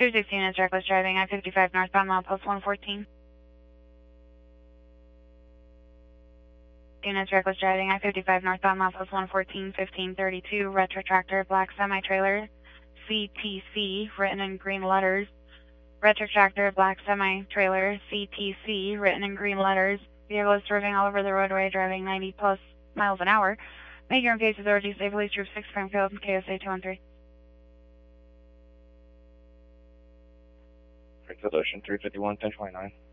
216 units reckless driving, I-55 northbound, milepost 114. Units reckless driving, I-55 northbound, milepost 114, 1532, retro tractor, black semi-trailer, CTC, written in green letters. Retro tractor, black semi-trailer, CTC, written in green letters. Vehicle is swerving all over the roadway, driving 90 plus miles an hour. Make your own case authority, State Police Troop 6, Springfield, KSA 213. Springfield Ocean 351, 1029.